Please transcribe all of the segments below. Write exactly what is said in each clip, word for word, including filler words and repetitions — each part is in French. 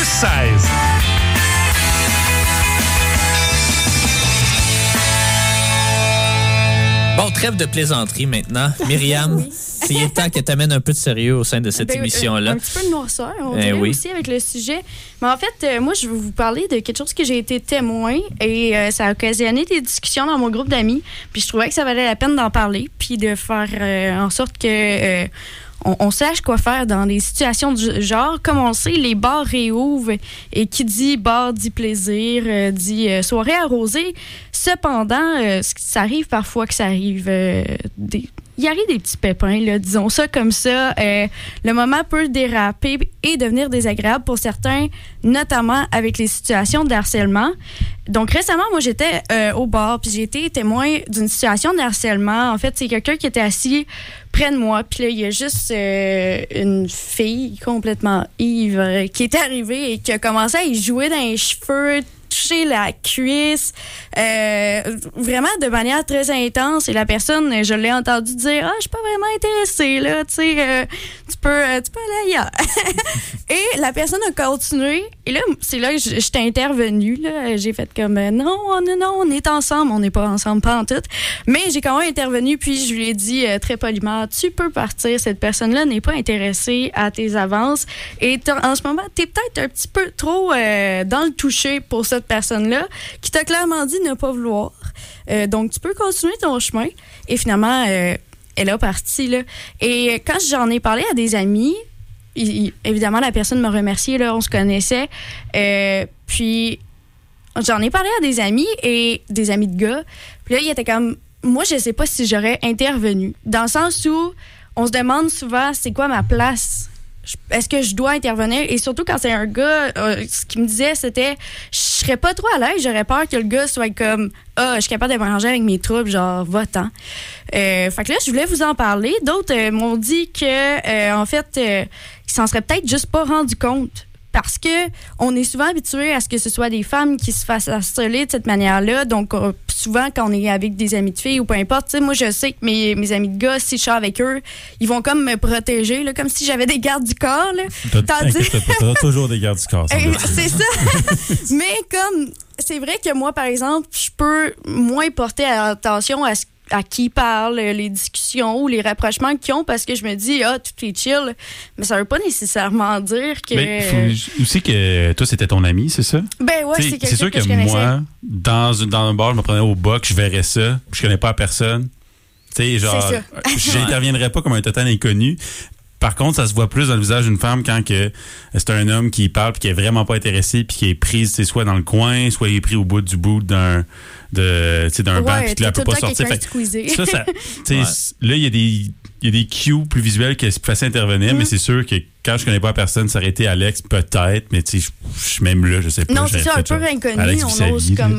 seize. Bon, trêve de plaisanterie maintenant. Myriam, oui. Il est temps que tu amènes un peu de sérieux au sein de cette ben, émission-là. Un, un petit peu de noirceur, on dirait eh oui. aussi avec le sujet. Mais en fait, euh, moi, je vais vous parler de quelque chose que j'ai été témoin et euh, ça a occasionné des discussions dans mon groupe d'amis. Puis je trouvais que ça valait la peine d'en parler puis de faire euh, en sorte que... Euh, On, on sache quoi faire dans des situations du genre. Comme on sait, les bars réouvrent et qui dit bar dit plaisir, euh, dit euh, soirée arrosée. Cependant, euh, ça arrive parfois que ça arrive... Euh, des, il arrive des petits pépins, là, disons ça comme ça. Euh, le moment peut déraper et devenir désagréable pour certains, notamment avec les situations de harcèlement. Donc récemment, moi, j'étais euh, au bar puis j'ai été témoin d'une situation de harcèlement. En fait, c'est quelqu'un qui était assis près de moi. Puis là, il y a juste euh, une fille complètement ivre qui est arrivée et qui a commencé à y jouer dans les cheveux, toucher la cuisse, euh, vraiment de manière très intense. Et la personne, je l'ai entendu dire « Ah, je suis pas vraiment intéressée, là, tu sais, euh, tu peux, euh, tu peux aller ailleurs. » Et la personne a continué. Et là, c'est là que j'étais intervenue, là. J'ai fait comme euh, « Non, non, non, on est ensemble. On n'est pas ensemble, pas en tout. » Mais j'ai quand même intervenu, puis je lui ai dit euh, très poliment « Tu peux partir. Cette personne-là n'est pas intéressée à tes avances. Et en ce moment, t'es peut-être un petit peu trop euh, dans le toucher pour cette personne-là qui t'a clairement dit ne pas vouloir. Euh, donc, tu peux continuer ton chemin. » Et finalement, euh, elle a parti, là. Et quand j'en ai parlé à des amis, il, il, évidemment, la personne m'a remercié, là, on se connaissait. Euh, puis, j'en ai parlé à des amis et des amis de gars. Puis là, il était comme, moi, je sais pas si j'aurais intervenu. Dans le sens où on se demande souvent, c'est quoi ma place? Est-ce que je dois intervenir? Et surtout quand c'est un gars, euh, ce qu'il me disait, c'était je serais pas trop à l'aise, j'aurais peur que le gars soit comme ah, je suis capable de m'arranger avec mes troubles, genre va-t'en. Euh, fait que là, je voulais vous en parler. D'autres euh, m'ont dit que euh, en fait, euh, ils s'en seraient peut-être juste pas rendu compte. Parce que on est souvent habitué à ce que ce soit des femmes qui se fassent harceler de cette manière-là. Donc, euh, souvent, quand on est avec des amis de filles ou peu importe, tu sais, moi, je sais que mes, mes amis de gars, si je suis avec eux, ils vont comme me protéger, là, comme si j'avais des gardes du corps. Là. Tandis... T'as toujours des gardes du corps. Ça c'est ça. Mais comme, c'est vrai que moi, par exemple, je peux moins porter attention à ce à qui parle, les discussions ou les rapprochements qu'ils ont parce que je me dis, ah, tout est chill. Mais ça veut pas nécessairement dire que... Mais faut aussi que toi, c'était ton ami, c'est ça? Ben ouais, t'sais, c'est quelqu'un c'est sûr que, que je connaissais. Moi, dans, dans un bar, je me prenais au boc, je verrais ça, je connais pas la personne. Tu sais, genre, j'interviendrais pas comme un total inconnu. Par contre, ça se voit plus dans le visage d'une femme quand que c'est un homme qui parle puis qui est vraiment pas intéressé puis qui est prise, c'est soit dans le coin, soit il est pris au bout du bout d'un de d'un ouais, banc puis là elle peut pas sortir. Fait, ça, ça, ouais. Là il y a des il y a des cues plus visuels qui est plus facile à intervenir, mm-hmm. mais c'est sûr que quand je connais pas la personne, ça aurait été Alex peut-être, mais tu sais, je suis même là, je sais pas. Non, c'est ça, un peu inconnu, Alex on ose comme...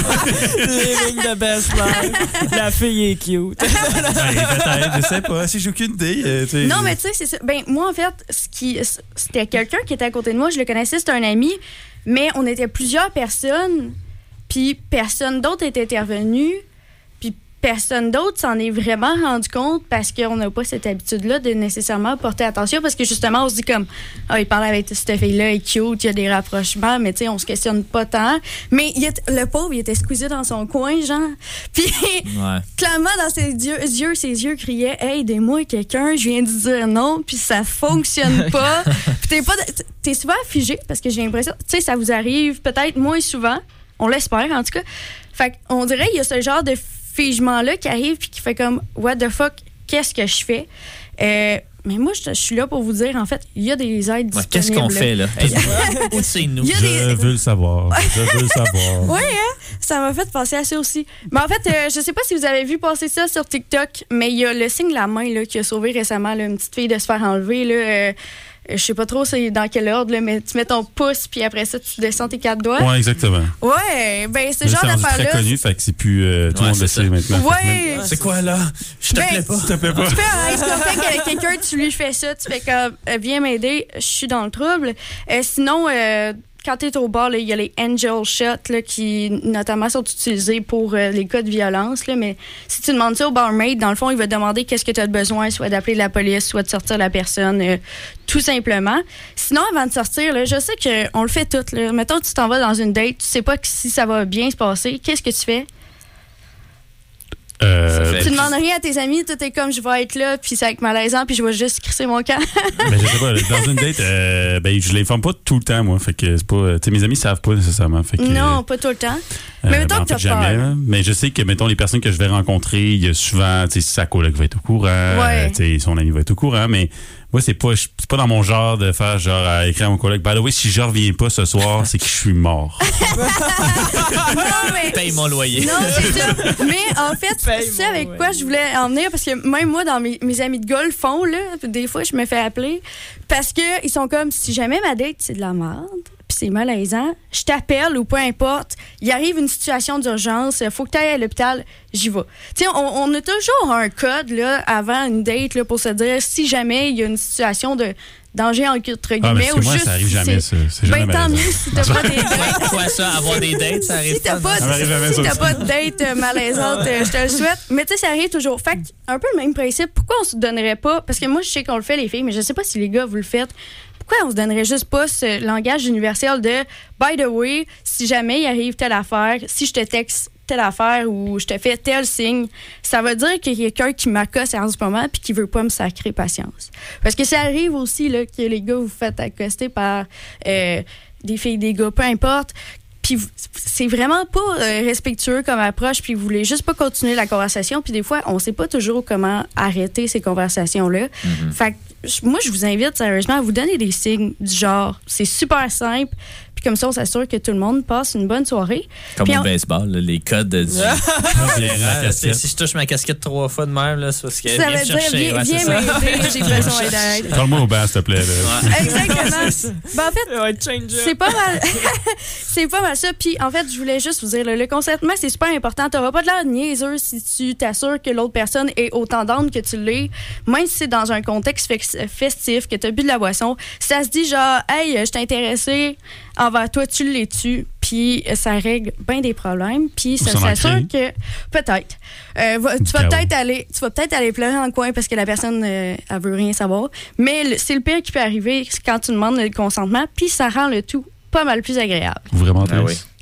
Living the best life. La fille est cute. Ben, peut-être, je sais pas, si j'ai aucune idée. Euh, non, mais tu sais, c'est ça. Ben, moi, en fait, ce qui, c'était quelqu'un qui était à côté de moi, je le connaissais, c'était un ami, mais on était plusieurs personnes, puis personne d'autre était intervenu. Personne d'autre s'en est vraiment rendu compte parce qu'on n'a pas cette habitude-là de nécessairement porter attention parce que justement, on se dit comme « Ah, il parle avec cette fille-là, elle est cute, il y a des rapprochements, mais tu sais, on se questionne pas tant. » Mais il est, le pauvre, il était squeezé dans son coin, genre. Puis, ouais. clairement, dans ses yeux, yeux, ses yeux criaient « Hey, aidez-moi quelqu'un, je viens de dire non, puis ça fonctionne pas. » Puis t'es pas, t'es souvent figé parce que j'ai l'impression, tu sais, ça vous arrive peut-être moins souvent, on l'espère en tout cas. Fait qu'on dirait qu'il y a ce genre de figement-là qui arrive puis qui fait comme « What the fuck, qu'est-ce que je fais? Euh, » Mais moi, je, je suis là pour vous dire, en fait, il y a des aides disponibles. Ouais, qu'est-ce qu'on fait, là? C'est nous. Je des... veux le savoir. Je veux le savoir. Oui, hein? Ça m'a fait penser à ça aussi. Mais en fait, euh, je sais pas si vous avez vu passer ça sur TikTok, mais il y a le signe de la main là, qui a sauvé récemment là, une petite fille de se faire enlever. Là, euh, je sais pas trop c'est dans quel ordre, là, mais tu mets ton pouce, puis après ça, tu descends tes quatre doigts. Oui, exactement. Ouais, ben ce genre d'affaire-là. C'est très connu, fait que c'est plus... Euh, tout le ouais, monde le sait maintenant. Ouais. C'est quoi, là? Je te ben, plais pas. Je te plais pas. Tu fais un ice contact avec quelqu'un, tu lui fais ça, tu fais comme, euh, viens m'aider, je suis dans le trouble. Euh, sinon... Euh, quand t'es au bar, il y a les angel shots là, qui, notamment, sont utilisés pour euh, les cas de violence. Là, mais si tu demandes ça au barmaid, dans le fond, il va te demander qu'est-ce que tu as besoin, soit d'appeler la police, soit de sortir la personne, euh, tout simplement. Sinon, avant de sortir, là, je sais qu'on le fait tout. Là. Mettons, tu t'en vas dans une date, tu sais pas si ça va bien se passer. Qu'est-ce que tu fais? Euh, tu demandes rien à tes amis, tout est comme je vais être là, puis c'est avec malaisant, puis je vais juste crisser mon camp. Ben, je sais pas, dans une date, euh, ben, je l'informe pas tout le temps, moi. Fait que c'est pas. Tu sais, mes amis savent pas nécessairement. Fait que, non, pas tout le temps. Mais euh, mettons ben, en que t'as fait, jamais, peur. là. Mais je sais que, mettons, les personnes que je vais rencontrer, il y a souvent, tu sais, sa coloc va être au courant, Ouais. euh, tu sais, son ami va être au courant, mais moi, c'est pas, c'est pas dans mon genre de faire genre à écrire à mon collègue, by the way, si je reviens pas ce soir, c'est que je suis mort. Non, mais... Paye mon loyer. Non, c'est ça. Mais en fait, c'est avec quoi je voulais en venir, parce que même moi, dans mes, mes amis de golf font, là, des fois, je me fais appeler, parce qu'ils sont comme, si jamais ma date, c'est de la merde, puis c'est malaisant, je t'appelle ou peu importe, il arrive une situation d'urgence, il faut que tu ailles à l'hôpital, j'y vais. Tu sais, on, on a toujours un code là, avant une date là, pour se dire si jamais il y a une situation de danger entre guillemets. Ah, mais ou moi, juste ça arrive si jamais, c'est- ça. C'est jamais Ben, tant malaisant. mieux si t'as pas des dates. Quoi ça, avoir des dates, ça arrive Si t'as pas, Ça m'arrive jamais, si ça t'as aussi. pas de date euh, malaisante, euh, je te le souhaite. Mais tu sais, ça arrive toujours. Fait que, un peu le même principe. Pourquoi on se donnerait pas... Parce que moi, je sais qu'on le fait, les filles, mais je sais pas si les gars, vous le faites. Pourquoi on se donnerait juste pas ce langage universel de « By the way, si jamais il arrive telle affaire, si je te texte telle affaire ou je te fais tel signe, ça veut dire qu'il y a quelqu'un qui m'accoste en ce moment puis qui veut pas me sacrer patience. » Parce que ça arrive aussi là, que les gars vous faites accoster par euh, des filles, des gars, peu importe. Puis c'est vraiment pas euh, respectueux comme approche, puis vous voulez juste pas continuer la conversation. Puis des fois, on sait pas toujours comment arrêter ces conversations-là. Mm-hmm. Fait que je- moi, je vous invite sérieusement à vous donner des signes du genre. C'est super simple. Puis comme ça, on s'assure que tout le monde passe une bonne soirée. Comme Puis au on- baseball, là, les codes du. La si, si je touche ma casquette trois fois de même, là, c'est parce que. Ça viens veut dire, me chercher. viens, Ouais, c'est viens ça. m'aider, j'ai besoin d'aide. Parle-moi au bas, s'il te plaît. là. Ouais. Exactement. Ben, en fait, Ouais, change c'est pas mal. c'est pas mal ça. Puis, en fait, je voulais juste vous dire, là, le consentement, c'est super important. T'auras pas de l'air niaiseux si tu t'assures que l'autre personne est autant down que tu l'es, même si c'est dans un contexte fex- festif, que t'as bu de la boisson. Ça se dit genre, hey, je t'ai intéressé envers toi, tu l'es-tu. Puis, ça règle bien des problèmes. Puis, ça s'en en s'assure crée. que, peut-être, euh, va- tu Du vas chaos. peut-être aller, tu vas peut-être aller pleurer dans le coin parce que la personne, euh, elle veut rien savoir. Mais le- c'est le pire qui peut arriver c'est quand tu demandes le consentement, puis ça rend le tout pas mal plus agréable. Vraiment Ah oui. triste.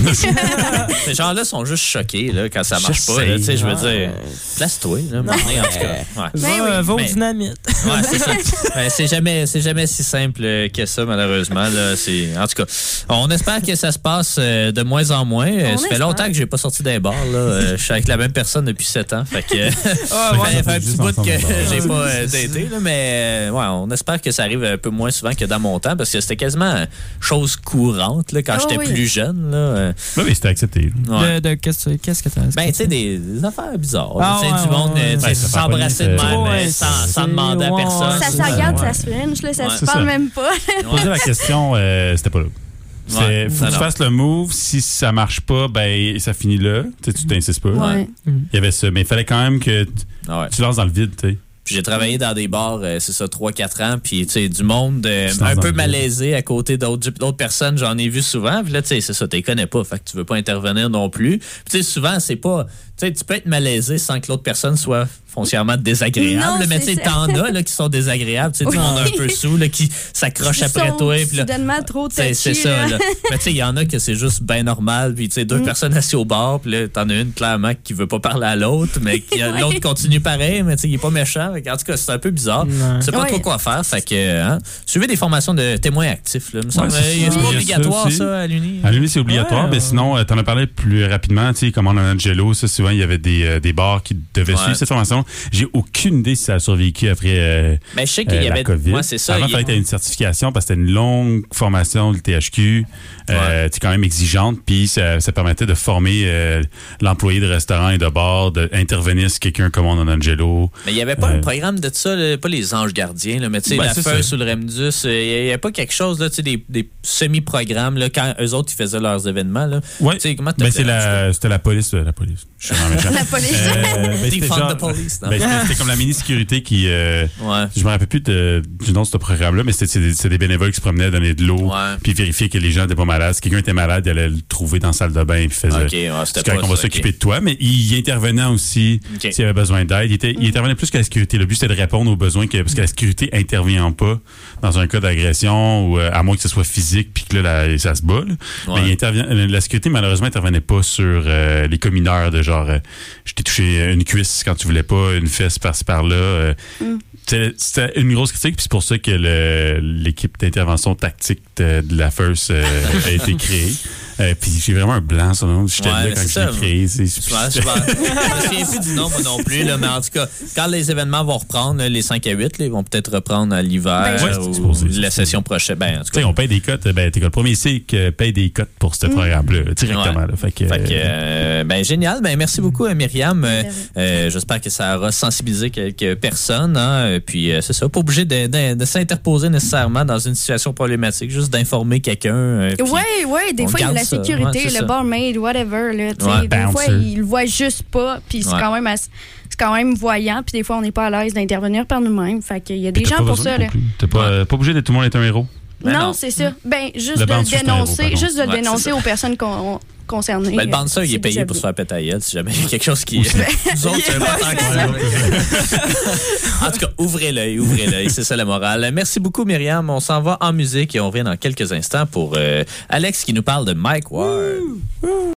Ces gens-là sont juste choqués là, quand ça Je marche pas. sais. là, tu sais, je veux Ouais. dire, place-toi. Là, maintenant, en tout cas. Ouais. Ben Va, oui. va au Mais- dynamite. Ouais, c'est ça. Ben, c'est jamais, c'est jamais si simple euh, que ça, malheureusement. Là. C'est, en tout cas, on espère que ça se passe euh, de moins en moins. Euh, On ça fait espère. longtemps que j'ai pas sorti d'un bar. Là. Euh, je suis avec la même personne depuis sept ans. Fait que, euh, Ah, il ouais, fallait ça faire un fait petit juste bout ensemble que au bar. j'ai pas euh, C'est daté. Là, mais euh, ouais, on espère que ça arrive un peu moins souvent que dans mon temps parce que c'était quasiment euh, chose courante là, quand Oh, j'étais oui. plus jeune. Là. Euh, Oui, mais c'était accepté. là. ouais. De, de, qu'est-ce, qu'est-ce que t'as? Ben, tu sais, des, des affaires bizarres. Ah, tu sais, ouais, du monde, ouais, euh, tu sais, ouais. Ça fait s'embrasser de pas même, Ouais, euh, sans, c'est- sans demander à ouais, personne. Ça c'est se regarde, ouais. ça se fringe, là, ça Ouais. se C'est parle ça. même pas. Poser la question, euh, c'était pas là. C'est, Ouais. faut que Non, tu non. fasses le move. Si ça marche pas, ben ça finit là. Tu sais, tu t'insistes pas. Ouais. Il y avait ça. Mais il fallait quand même que t- Ah ouais. tu lances dans le vide, tu sais. Puis j'ai travaillé dans des bars, euh, c'est ça, trois quatre ans, puis tu sais, du monde euh, Tu te lances un dans peu le vide. malaisé à côté d'autres, d'autres personnes, j'en ai vu souvent, puis là, tu sais, c'est ça, tu les connais pas, fait que tu veux pas intervenir non plus. Puis tu sais, souvent, c'est pas, tu sais, tu peux être malaisé sans que l'autre personne soit foncièrement désagréable, Non, là, mais tu c'est sais, ça. t'en as là, qui sont désagréables, tu sais, du Oui. monde un peu sous, là, qui s'accroche après Ils sont toi, puis là, soudainement trop c'est, touchy, c'est ça, là. là. Mais tu sais, il y en a que c'est juste bien normal. Puis tu sais, deux Mm. personnes assises au bar, puis là, t'en as une clairement qui veut pas parler à l'autre, mais qui, Ouais. l'autre continue pareil, mais tu sais, il est pas méchant. Fait que, en tout cas, c'est un peu bizarre. Ouais. Je sais pas Ouais. trop quoi faire. Fait que, hein, suivez des formations de témoins actifs, là. Me semble, c'est euh, ça. c'est Oui. pas Il y a obligatoire, ça aussi. ça, à l'Uni. À l'Uni, c'est obligatoire, Ouais, mais ouais. sinon, euh, t'en as parlé plus rapidement, tu sais, comme en Angelo, ça, souvent, il y avait des, euh, des bars qui devaient Ouais. suivre cette formation. J'ai aucune idée si ça a survécu après euh, Mais je sais qu'il euh, y la avait. COVID. Ouais, c'est ça. Avant, il il y- fallait que tu aies une certification parce que c'était une longue formation, le T H Q. Euh, tu es quand même exigeante, puis ça, ça permettait de former euh, l'employé de restaurant et de bar, d'intervenir si quelqu'un commande en Angelo. Mais il n'y avait pas Euh, un programme de ça, là, pas les anges gardiens, là, mais tu sais, Ben, la c'est feuille ça. sous le Remdus, euh, il n'y avait pas quelque chose, là, tu sais, des, des semi-programmes, là, quand eux autres, ils faisaient leurs événements, là. Ouais. Tu sais, comment Ben, t'appelles c'est la, c'était la police, euh, la police. Je sais vraiment méchant. La police. Euh, ben, c'était, genre, police, ben, c'était, c'était comme la mini-sécurité qui... Euh, ouais. Je me rappelle plus de, du nom de ce programme-là, mais c'était, c'était, c'était des bénévoles qui se promenaient, donner de l'eau, ouais. puis vérifier que les gens n'étaient pas malades. Si quelqu'un était malade, il allait le trouver dans la salle de bain, puis faisait... OK, ouais, c'était c'est pas qu'on va ça, s'occuper okay. de toi, mais il, il intervenait aussi okay. s'il y avait besoin d'aide. Il, était, il intervenait plus que la sécurité. Le but, c'était de répondre aux besoins, que, parce que la sécurité intervient pas dans un cas d'agression, ou à moins que ce soit physique, puis que là, la, ça se bat. Là. Ouais. Mais il intervient, la sécurité, malheureusement, intervenait pas sur euh, les cas mineurs de genre, euh, je t'ai touché une cuisse quand tu voulais pas, une fesse par-ci par-là. Euh, mm. c'était, c'était une grosse critique, puis c'est pour ça que le, l'équipe d'intervention tactique de, de la First euh, a été créée. Euh, puis j'ai vraiment un blanc sur le nom. J'étais ouais, là quand je l'ai créé. C'est, c'est, je me souviens plus du nom, moi non plus. Là, mais en tout cas, quand les événements vont reprendre, les cinq à huit, là, ils vont peut-être reprendre à l'hiver ben, ouais, ou supposé, la session prochaine. Ben, en tout cas, on paye des cotes. Ben, t'es le premier cycle paye des cotes pour ce mm. programme-là, directement. Ouais. Là, fait que, fait que euh, ben, génial. Ben, merci beaucoup, Myriam. Euh, euh, j'espère que ça aura sensibilisé quelques personnes. Hein, puis euh, c'est ça, pas obligé de, de, de s'interposer nécessairement dans une situation problématique, juste d'informer quelqu'un. Euh, oui, oui, des fois, il y a la sécurité, ouais, le barmaid, whatever. Là, ouais, des fois, ils le voient juste pas, puis c'est, ouais. quand même assez, c'est quand même voyant, puis des fois, on n'est pas à l'aise d'intervenir par nous-mêmes. Fait qu'il y a des gens pour ça. Là. T'es pas, ouais. pas obligé de tout le monde être un héros. Ben non, non, c'est ça. Ben, juste le de le dénoncer, héros, juste de le ouais, dénoncer aux personnes qu'on... concerné. Ben, le bouncer, il est payé pour se faire péter à gueule, si jamais il y a quelque chose qui... Nous autres, c'est pas tant que ça. En tout cas, ouvrez l'œil, ouvrez l'œil, c'est ça la morale. Merci beaucoup, Myriam. On s'en va en musique et on revient dans quelques instants pour euh, Alex qui nous parle de Mike Ward.